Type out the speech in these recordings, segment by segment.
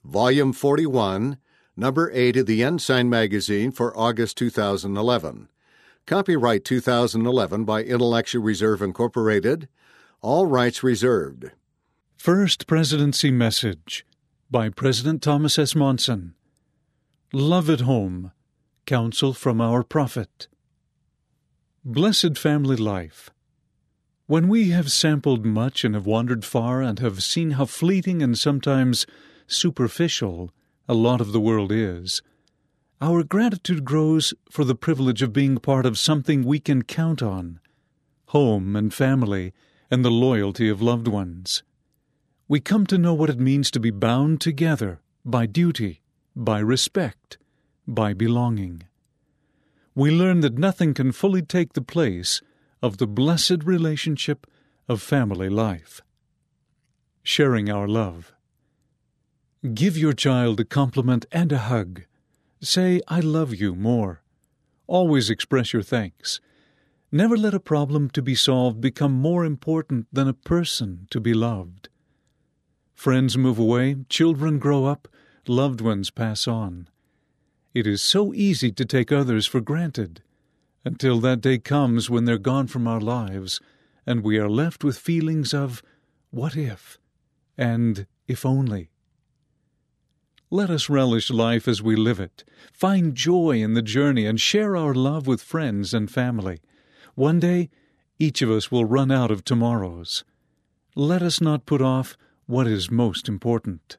Volume 41, Number 8 of the Ensign magazine for August 2011. Copyright 2011 by Intellectual Reserve Incorporated. All rights reserved. First Presidency Message by President Thomas S. Monson. Love at Home. Counsel from Our Prophet. Blessed family life. When we have sampled much and have wandered far and have seen how fleeting and sometimes superficial a lot of the world is, our gratitude grows for the privilege of being part of something we can count on, home and family and the loyalty of loved ones. We come to know what it means to be bound together by duty, by respect, by belonging. We learn that nothing can fully take the place of the blessed relationship of family life. Sharing our love. Give your child a compliment and a hug. Say, "I love you," more. Always express your thanks. Never let a problem to be solved become more important than a person to be loved. Friends move away, children grow up, loved ones pass on. It is so easy to take others for granted, until that day comes when they're gone from our lives, and we are left with feelings of what if, and if only. Let us relish life as we live it, find joy in the journey, and share our love with friends and family. One day, each of us will run out of tomorrows. Let us not put off what is most important.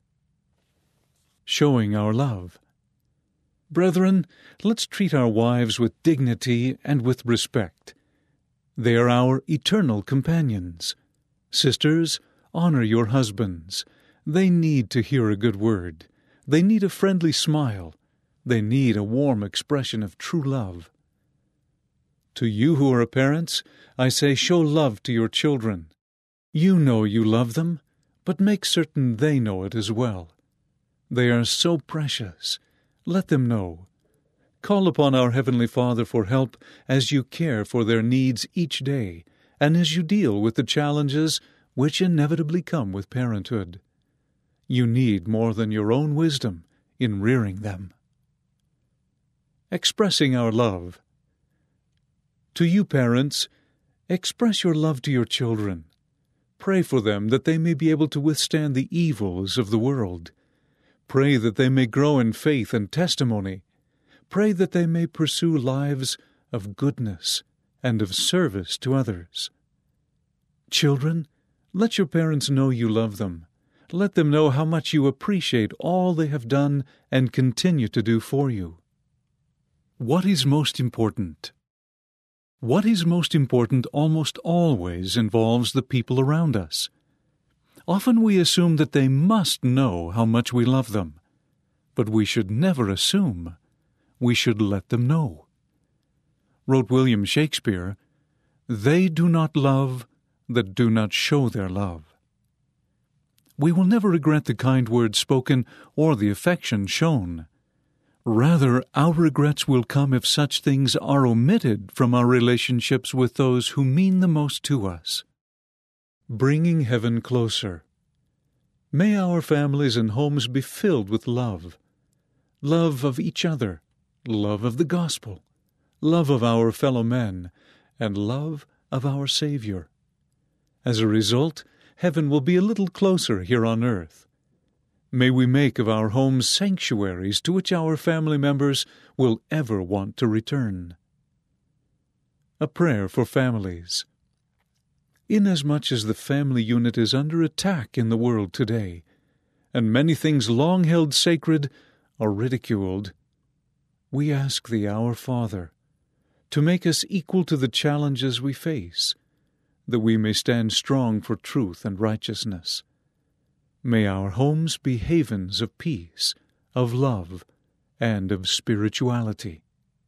Showing our love. Brethren, let's treat our wives with dignity and with respect. They are our eternal companions. Sisters, honor your husbands. They need to hear a good word. They need a friendly smile. They need a warm expression of true love. To you who are parents, I say, show love to your children. You know you love them, but make certain they know it as well. They are so precious. Let them know. Call upon our Heavenly Father for help as you care for their needs each day and as you deal with the challenges which inevitably come with parenthood. You need more than your own wisdom in rearing them. Expressing our love. To you, parents, express your love to your children. Pray for them that they may be able to withstand the evils of the world. Pray that they may grow in faith and testimony. Pray that they may pursue lives of goodness and of service to others. Children, let your parents know you love them. Let them know how much you appreciate all they have done and continue to do for you. What is most important? What is most important almost always involves the people around us. Often we assume that they must know how much we love them, but we should never assume. We should let them know. Wrote William Shakespeare, "They do not love that do not show their love." We will never regret the kind words spoken or the affection shown. Rather, our regrets will come if such things are omitted from our relationships with those who mean the most to us. Bringing heaven closer. May our families and homes be filled with love. Love of each other, love of the gospel, love of our fellow men, and love of our Savior. As a result, heaven will be a little closer here on earth. May we make of our homes sanctuaries to which our family members will ever want to return. A prayer for families. Inasmuch as the family unit is under attack in the world today, and many things long held sacred are ridiculed, we ask Thee, our Father, to make us equal to the challenges we face, that we may stand strong for truth and righteousness. May our homes be havens of peace, of love, and of spirituality.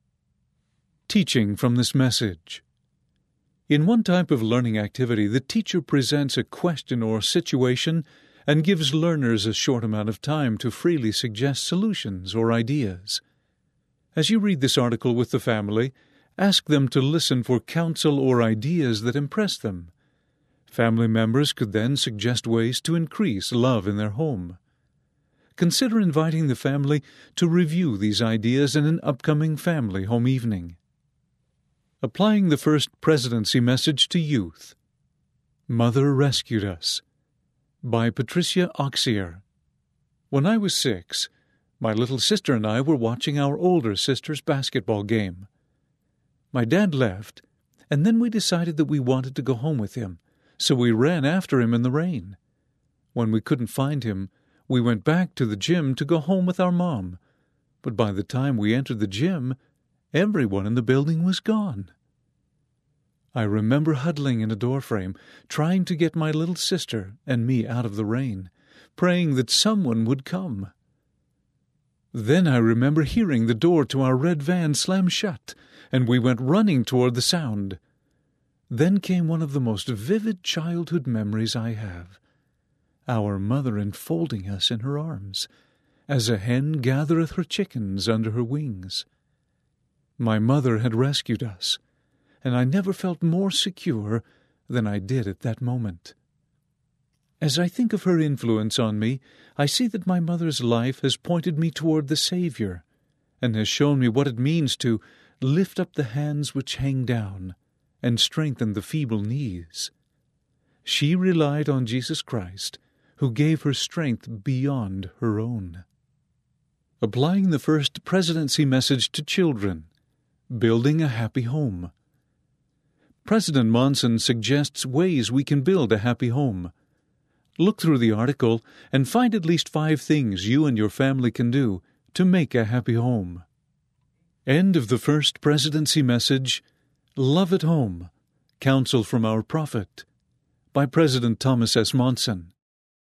Teaching from this message. In one type of learning activity, the teacher presents a question or situation and gives learners a short amount of time to freely suggest solutions or ideas. As you read this article with the family, ask them to listen for counsel or ideas that impress them. Family members could then suggest ways to increase love in their home. consider inviting the family to review these ideas in an upcoming family home evening. Applying the First Presidency Message to Youth. Mother Rescued Us, by Patricia Auxier. When I was 6, my little sister and I were watching our older sister's basketball game. My dad left, and then we decided that we wanted to go home with him, so we ran after him in the rain. When we couldn't find him, we went back to the gym to go home with our mom. But by the time we entered the gym, everyone in the building was gone. I remember huddling in a doorframe, trying to get my little sister and me out of the rain, praying that someone would come. Then I remember hearing the door to our red van slam shut, and we went running toward the sound. Then came one of the most vivid childhood memories I have. Our mother enfolding us in her arms, as a hen gathereth her chickens under her wings. My mother had rescued us, and I never felt more secure than I did at that moment. As I think of her influence on me, I see that my mother's life has pointed me toward the Savior, and has shown me what it means to lift up the hands which hang down, and strengthen the feeble knees. She relied on Jesus Christ, who gave her strength beyond her own. Applying the First Presidency Message to Children. Building a Happy Home. President Monson suggests ways we can build a happy home. Look through the article and find at least 5 things you and your family can do to make a happy home. End of the First Presidency Message, Love at Home, Counsel from Our Prophet, by President Thomas S. Monson.